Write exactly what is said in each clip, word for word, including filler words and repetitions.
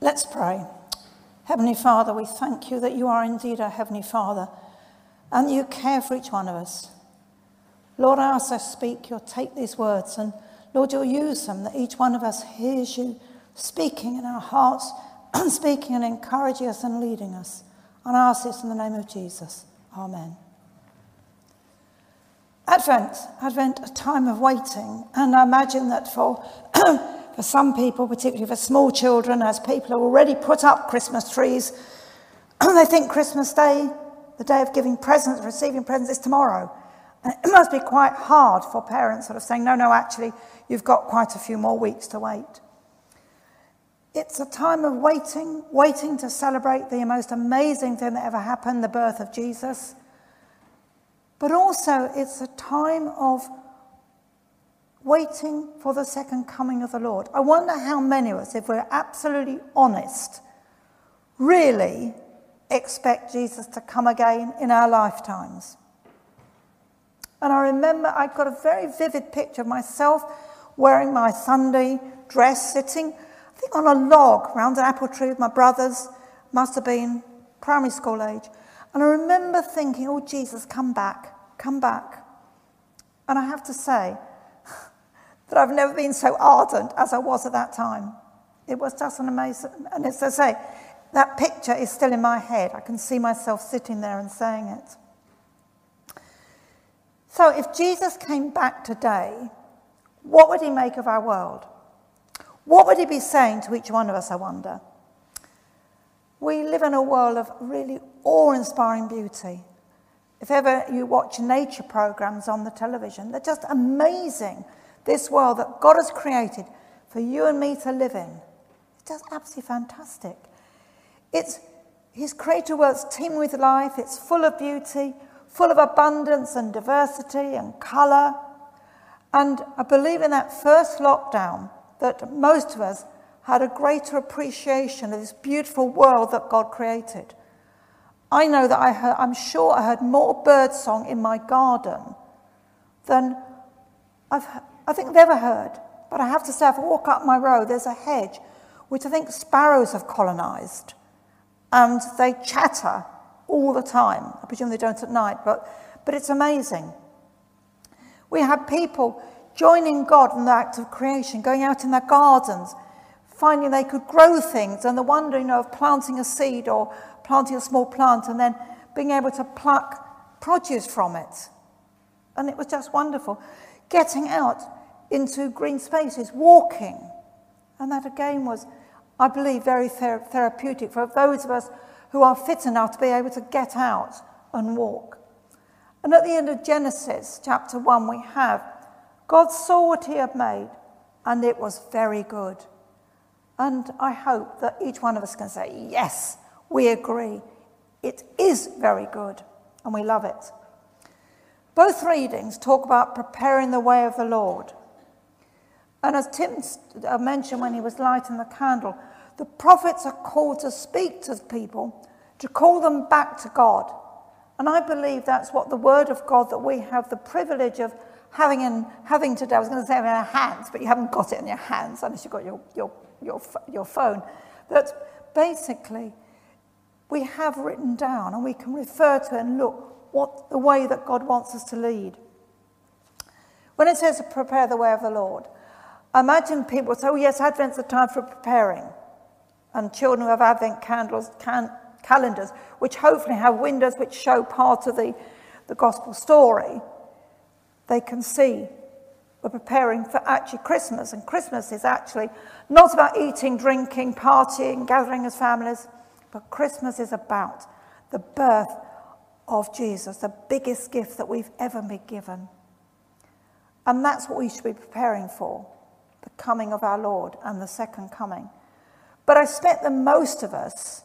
Let's pray. Heavenly Father, we thank you that you are indeed our Heavenly Father and you care for each one of us. Lord, as I speak, you'll take these words and Lord, you'll use them, that each one of us hears you speaking in our hearts, speaking and encouraging us and leading us. And I ask this in the name of Jesus. Amen. Advent, Advent, a time of waiting. And I imagine that for, for some people, particularly for small children, as people have already put up Christmas trees, they think Christmas Day, the day of giving presents, receiving presents, is tomorrow. And it must be quite hard for parents sort of saying, no, no, actually, you've got quite a few more weeks to wait. It's a time of waiting, waiting to celebrate the most amazing thing that ever happened, the birth of Jesus. But also it's a time of waiting for the second coming of the Lord. I wonder how many of us, if we're absolutely honest, really expect Jesus to come again in our lifetimes. And I remember I've got a very vivid picture of myself wearing my Sunday dress, sitting, I think, on a log around an apple tree with my brothers, must have been primary school age. And I remember thinking, oh, Jesus, come back, come back. And I have to say that I've never been so ardent as I was at that time. It was just an amazing, and as I say, that picture is still in my head. I can see myself sitting there and saying it. So if Jesus came back today, what would he make of our world? What would he be saying to each one of us, I wonder? We live in a world of really awe-inspiring beauty. If ever you watch nature programs on the television, they're just amazing. This world that God has created for you and me to live in. It's just absolutely fantastic. It's his created world's teeming with life. It's full of beauty, full of abundance and diversity and colour. And I believe in that first lockdown that most of us had a greater appreciation of this beautiful world that God created. I know that I heard, I'm sure I heard more birdsong in my garden than I've, I think I've ever heard. But I have to say, if I walk up my road, there's a hedge which I think sparrows have colonised. And they chatter all the time. I presume they don't at night, but, but it's amazing. We have people joining God in the act of creation, going out in their gardens, finding they could grow things, and the wonder, you know, of planting a seed or planting a small plant and then being able to pluck produce from it. And it was just wonderful. Getting out into green spaces, walking. And that again was, I believe, very ther- therapeutic for those of us who are fit enough to be able to get out and walk. And at the end of Genesis chapter one, we have, God saw what he had made, and it was very good. And I hope that each one of us can say, yes, we agree. It is very good, and we love it. Both readings talk about preparing the way of the Lord. And as Tim mentioned when he was lighting the candle, the prophets are called to speak to people, to call them back to God. And I believe that's what the word of God that we have the privilege of having in having today. I was going to say in our hands, but you haven't got it in your hands unless you've got your your your your phone. That basically we have written down, and we can refer to it and look what the way that God wants us to lead. When it says to prepare the way of the Lord, I imagine people say, "Oh yes, Advent's the time for preparing," and children who have Advent candles can. calendars, which hopefully have windows which show part of the, the gospel story, they can see we're preparing for actually Christmas. And Christmas is actually not about eating, drinking, partying, gathering as families, but Christmas is about the birth of Jesus, the biggest gift that we've ever been given. And that's what we should be preparing for, the coming of our Lord and the second coming. But I expect that most of us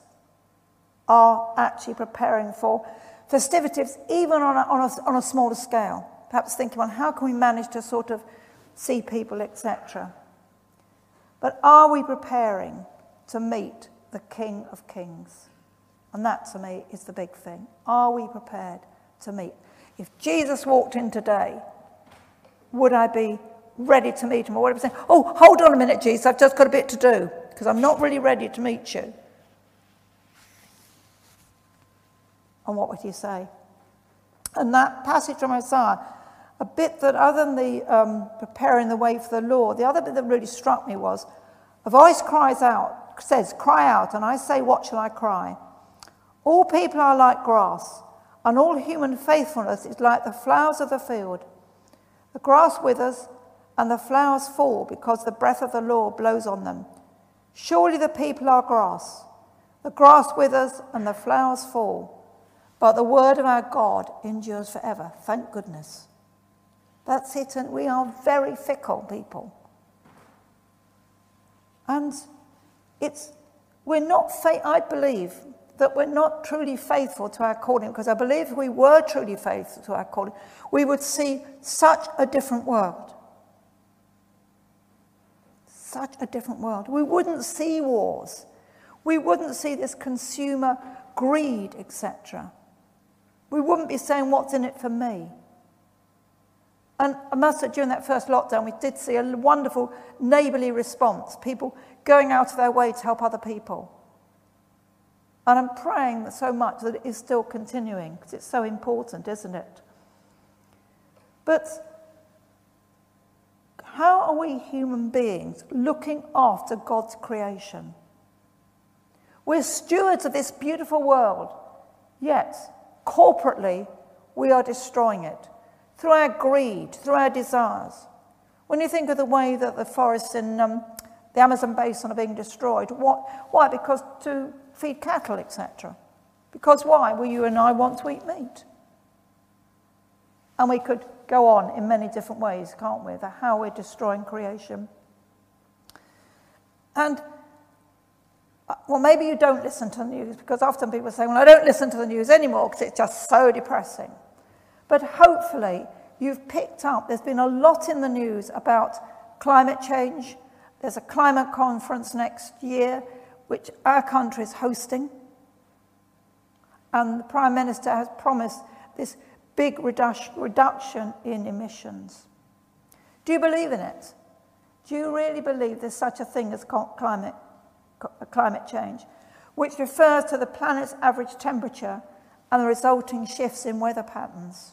are actually preparing for festivities, even on a, on a, on a smaller scale. Perhaps thinking, well, how can we manage to sort of see people, et cetera. But are we preparing to meet the King of Kings? And that, to me, is the big thing. Are we prepared to meet? If Jesus walked in today, would I be ready to meet him? Or would I be saying, oh, hold on a minute, Jesus, I've just got a bit to do. because I'm not really ready to meet you. And what would he say? And that passage from Isaiah, a bit that other than the um, preparing the way for the Lord, the other bit that really struck me was, a voice cries out, says, cry out, and I say, what shall I cry? All people are like grass, and all human faithfulness is like the flowers of the field. The grass withers, and the flowers fall, because the breath of the Lord blows on them. Surely the people are grass. The grass withers, and the flowers fall. But the word of our God endures forever. Thank goodness. That's it, and we are very fickle people. And it's, we're not, fa- I believe that we're not truly faithful to our calling, because I believe if we were truly faithful to our calling, we would see such a different world. Such a different world. We wouldn't see wars. We wouldn't see this consumer greed, et cetera. We wouldn't be saying, what's in it for me? And I must say, during that first lockdown, we did see a wonderful neighbourly response, people going out of their way to help other people. And I'm praying that so much that it is still continuing, because it's so important, isn't it? But how are we human beings looking after God's creation? We're stewards of this beautiful world, yet corporately we are destroying it through our greed, through our desires. When you think of the way that the forests in um, the Amazon basin are being destroyed, what, why? Because to feed cattle, et cetera. Because why? Well, you and I want to eat meat. And we could go on in many different ways, can't we, the how we're destroying creation. And, well, maybe you don't listen to the news, because often people say, well, I don't listen to the news anymore because it's just so depressing. But hopefully you've picked up, there's been a lot in the news about climate change. There's a climate conference next year, which our country is hosting. And the Prime Minister has promised this big redu- reduction in emissions. Do you believe in it? Do you really believe there's such a thing as climate, climate change, which refers to the planet's average temperature and the resulting shifts in weather patterns?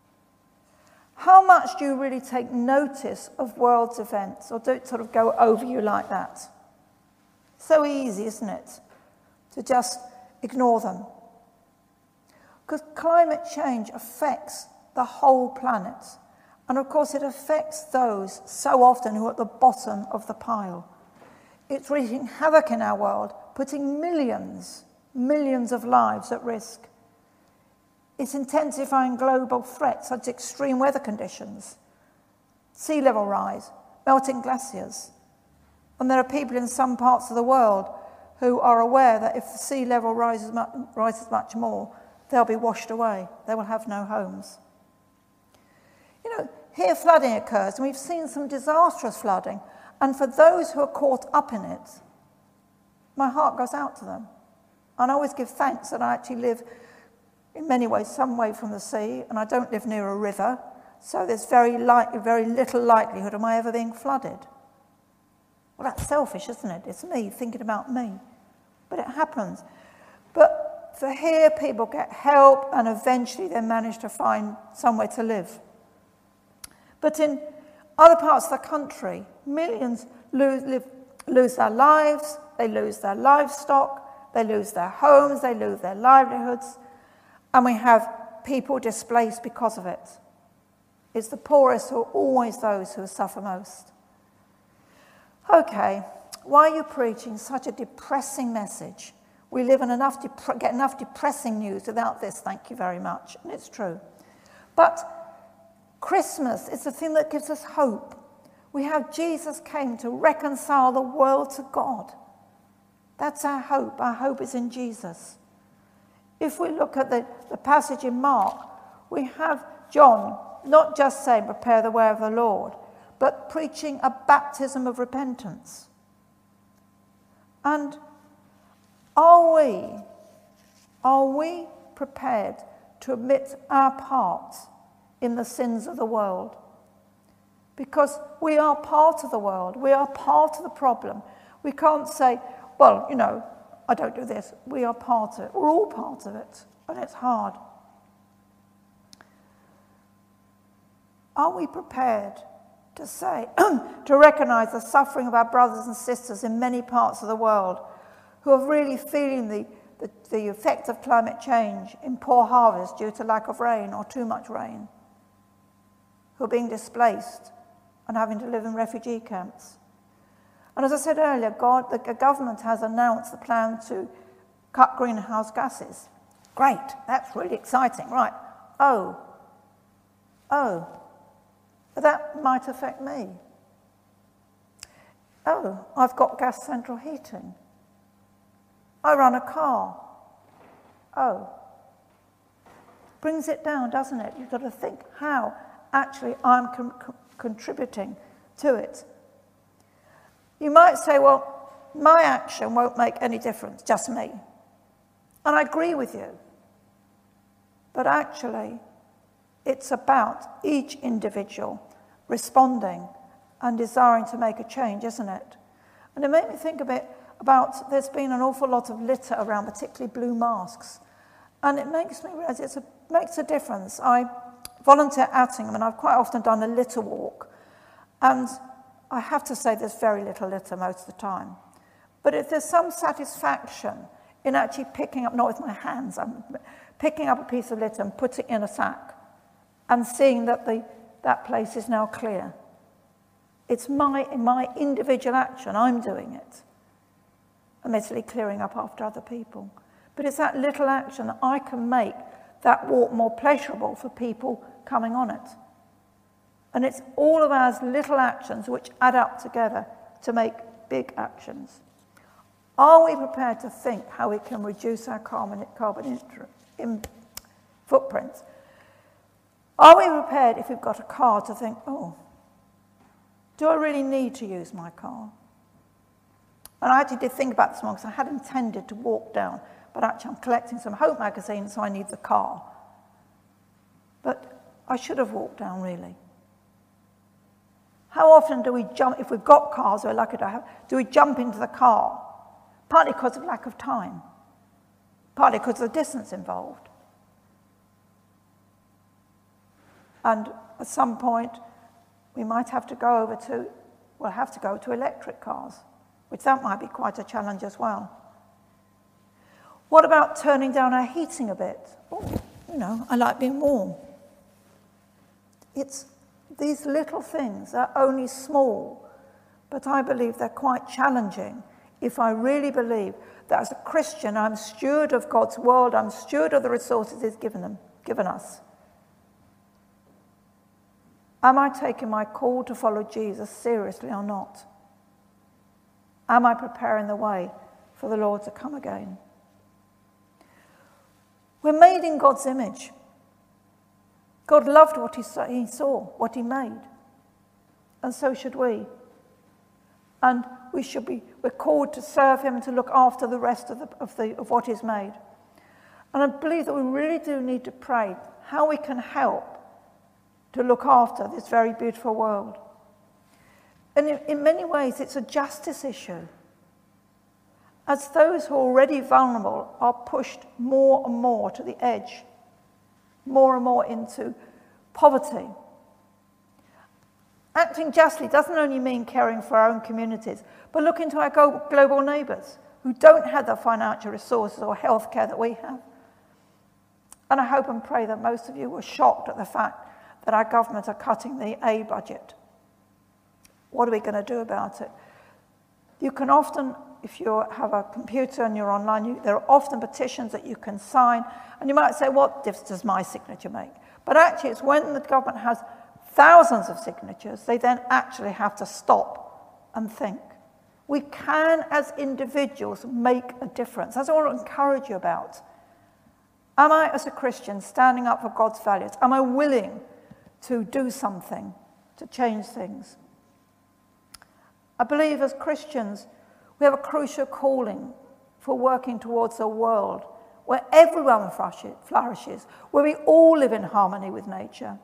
How much do you really take notice of world's events, or do it sort of go over you like that? So easy, isn't it, to just ignore them? Because climate change affects the whole planet. And of course it affects those so often who are at the bottom of the pile. It's wreaking havoc in our world, putting millions, millions of lives at risk. It's intensifying global threats such as extreme weather conditions, sea level rise, melting glaciers. And there are people in some parts of the world who are aware that if the sea level rises much, rises much more, they'll be washed away. They will have no homes. You know, here flooding occurs, and we've seen some disastrous flooding. And for those who are caught up in it, my heart goes out to them. And I always give thanks that I actually live in many ways, some way from the sea, and I don't live near a river, so there's very, light, very little likelihood of my ever being flooded. Well, that's selfish, isn't it? It's me thinking about me. But it happens. But for here, people get help, and eventually they manage to find somewhere to live. But in other parts of the country, millions lose, live, lose their lives, they lose their livestock, they lose their homes, they lose their livelihoods, and we have people displaced because of it. It's the poorest who are always those who suffer most. Okay, why are you preaching such a depressing message? We live in enough, dep- get enough depressing news without this, thank you very much, and it's true. But Christmas is the thing that gives us hope. We have Jesus came to reconcile the world to God. That's our hope. Our hope is in Jesus. If we look at the, the passage in Mark, we have John not just saying, prepare the way of the Lord, but preaching a baptism of repentance. And are we, are we prepared to admit our part in the sins of the world? Because we are part of the world. We are part of the problem. We can't say, well, you know, I don't do this. We are part of it. We're all part of it, and it's hard. Are we prepared to say, to recognise the suffering of our brothers and sisters in many parts of the world who are really feeling the, the, the effect of climate change in poor harvests due to lack of rain or too much rain, who are being displaced and having to live in refugee camps? And as I said earlier, God, the government has announced the plan to cut greenhouse gases. Great, that's really exciting, right? Oh, oh, but that might affect me. Oh, I've got gas central heating. I run a car. Oh, brings it down, doesn't it? You've got to think how actually I'm con- con- contributing to it. You might say, well, my action won't make any difference, just me. And I agree with you. But actually, it's about each individual responding and desiring to make a change, isn't it? And it made me think a bit about, there's been an awful lot of litter around, particularly blue masks. And it makes me realise it makes a difference. I volunteer at Attingham, and I've quite often done a litter walk. And I have to say there's very little litter most of the time. But if there's some satisfaction in actually picking up, not with my hands, I'm picking up a piece of litter and putting it in a sack and seeing that the, that place is now clear. It's my, my individual action, I'm doing it. Admittedly clearing up after other people. But it's that little action that I can make that walk more pleasurable for people coming on it. And it's all of our little actions which add up together to make big actions. Are we prepared to think how we can reduce our carbon, carbon in, footprint? Are we prepared, if we've got a car, to think, oh, do I really need to use my car? And I actually did think about this one because I had intended to walk down, but actually I'm collecting some Hope magazines, so I need the car. But I should have walked down, really. How often do we jump, if we've got cars, we're lucky to have, do we jump into the car? Partly because of lack of time, partly because of the distance involved. And at some point, we might have to go over to, we'll have to go to electric cars, which that might be quite a challenge as well. What about turning down our heating a bit? Oh, you know, I like being warm. It's, these little things are only small, but I believe they're quite challenging if I really believe that as a Christian, I'm steward of God's world, I'm steward of the resources He's given them, given us. Am I taking my call to follow Jesus seriously or not? Am I preparing the way for the Lord to come again? We're made in God's image. God loved what he saw, what he made. And so should we. And we should be, we're called to serve him and to look after the rest of, the, of, the, of what is made. And I believe that we really do need to pray how we can help to look after this very beautiful world. And in, in many ways, it's a justice issue. As those who are already vulnerable are pushed more and more to the edge, more and more into poverty. Acting justly doesn't only mean caring for our own communities, but looking to our global neighbours who don't have the financial resources or health care that we have. And I hope and pray that most of you were shocked at the fact that our government are cutting the aid budget. What are we going to do about it? You can often, if you have a computer and you're online, you, there are often petitions that you can sign, and you might say, what difference does my signature make? But actually, it's when the government has thousands of signatures, they then actually have to stop and think. We can, as individuals, make a difference. That's all I want to encourage you about. Am I, as a Christian, standing up for God's values? Am I willing to do something to change things? I believe as Christians, we have a crucial calling for working towards a world where everyone flourishes, where we all live in harmony with nature.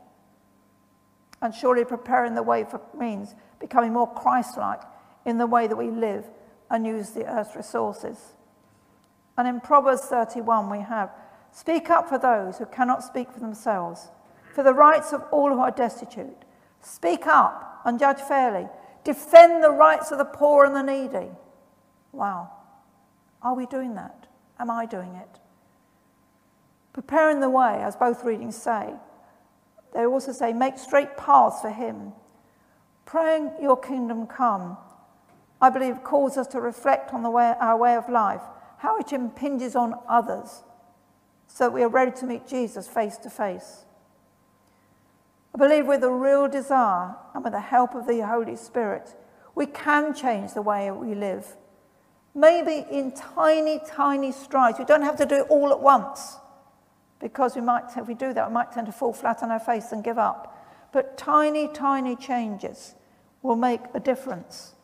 And surely preparing the way for means becoming more Christ-like in the way that we live and use the earth's resources. And in Proverbs thirty-one we have, speak up for those who cannot speak for themselves, for the rights of all who are destitute. Speak up and judge fairly. Defend the rights of the poor and the needy. Wow. Are we doing that? Am I doing it? Preparing the way, as both readings say. They also say, make straight paths for him. Praying your kingdom come, I believe, calls us to reflect on the way, our way of life, how it impinges on others, so that we are ready to meet Jesus face to face. I believe with a real desire and with the help of the Holy Spirit, we can change the way we live. Maybe in tiny, tiny strides. We don't have to do it all at once, because we might, if we do that, we might tend to fall flat on our face and give up. But tiny, tiny changes will make a difference.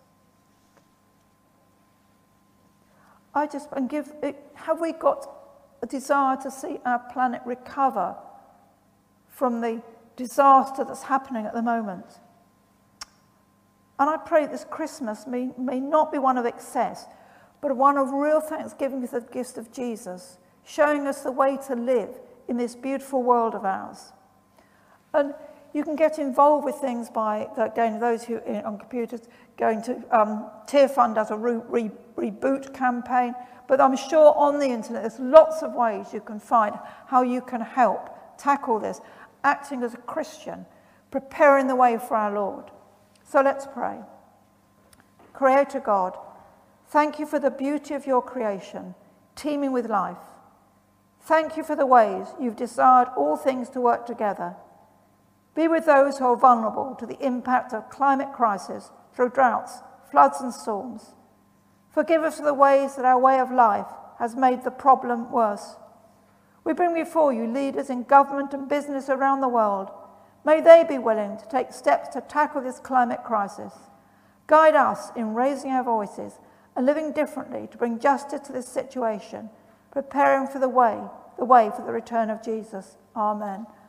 I just, and give, have we got a desire to see our planet recover from the disaster that's happening at the moment? And I pray this Christmas may, may not be one of excess, but one of real thanksgiving for the gift of Jesus, showing us the way to live in this beautiful world of ours. And you can get involved with things by going to those who on computers, going to um, Tearfund does a re- re- reboot campaign, but I'm sure on the internet there's lots of ways you can find how you can help tackle this, acting as a Christian, preparing the way for our Lord. So let's pray. Creator God, thank you for the beauty of your creation, teeming with life. Thank you for the ways you've desired all things to work together. Be with those who are vulnerable to the impact of climate crisis through droughts, floods and storms. Forgive us for the ways that our way of life has made the problem worse. We bring before you leaders in government and business around the world. May they be willing to take steps to tackle this climate crisis. Guide us in raising our voices and living differently to bring justice to this situation, preparing for the way, the way for the return of Jesus. Amen.